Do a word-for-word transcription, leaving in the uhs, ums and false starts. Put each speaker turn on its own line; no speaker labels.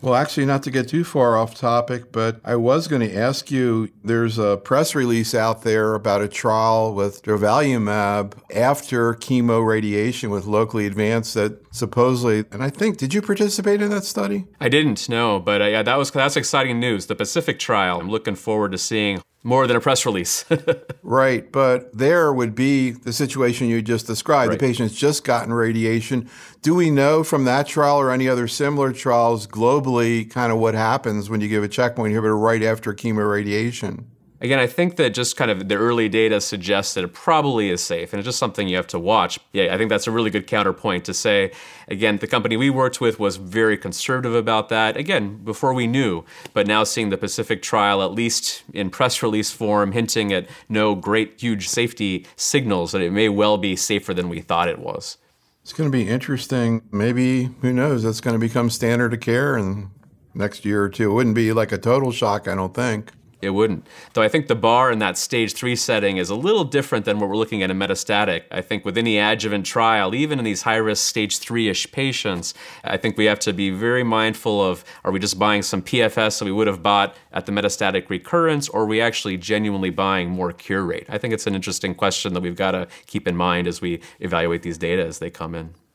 Well, actually, not to get too far off topic, but I was going to ask you, there's a press release out there about a trial with durvalumab after chemo radiation with locally advanced that supposedly, and I think, did you participate in that study?
I didn't, no, but uh, yeah, that was that's exciting news. The Pacific trial, I'm looking forward to seeing more than a press release.
Right, but there would be the situation you just described.
Right.
The patient's just gotten radiation. Do we know from that trial or any other similar trials globally kind of what happens when you give a checkpoint inhibitor right after chemoradiation?
Again, I think that just kind of the early data suggests that it probably is safe, and it's just something you have to watch. Yeah, I think that's a really good counterpoint to say, again, the company we worked with was very conservative about that, again, before we knew. But now seeing the Pacific trial, at least in press release form, hinting at no great, huge safety signals, that it may well be safer than we thought it was.
It's going to be interesting. Maybe, who knows, that's going to become standard of care in next year or two. It wouldn't be like a total shock, I don't think.
It wouldn't. Though I think the bar in that stage three setting is a little different than what we're looking at in metastatic. I think within the adjuvant trial, even in these high-risk stage three-ish patients, I think we have to be very mindful of, are we just buying some P F S that we would have bought at the metastatic recurrence, or are we actually genuinely buying more cure rate? I think it's an interesting question that we've got to keep in mind as we evaluate these data as they come in.